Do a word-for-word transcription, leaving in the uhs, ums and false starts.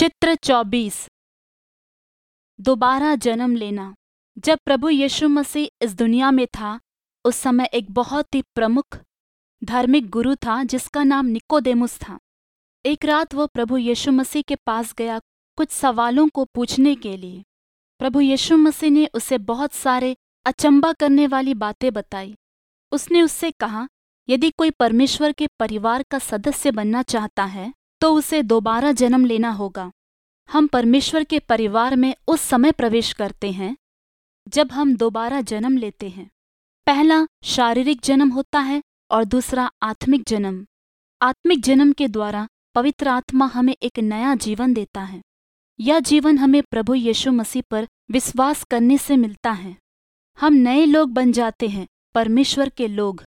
चित्र चौबीस। दोबारा जन्म लेना। जब प्रभु यीशु मसीह इस दुनिया में था, उस समय एक बहुत ही प्रमुख धार्मिक गुरु था जिसका नाम निकोदेमुस था। एक रात वो प्रभु यीशु मसीह के पास गया कुछ सवालों को पूछने के लिए। प्रभु यीशु मसीह ने उसे बहुत सारे अचंभा करने वाली बातें बताई। उसने उससे कहा, यदि कोई परमेश्वर के परिवार का सदस्य बनना चाहता है तो उसे दोबारा जन्म लेना होगा। हम परमेश्वर के परिवार में उस समय प्रवेश करते हैं जब हम दोबारा जन्म लेते हैं। पहला शारीरिक जन्म होता है और दूसरा आत्मिक जन्म। आत्मिक जन्म के द्वारा पवित्र आत्मा हमें एक नया जीवन देता है। यह जीवन हमें प्रभु यीशु मसीह पर विश्वास करने से मिलता है। हम नए लोग बन जाते हैं, परमेश्वर के लोग।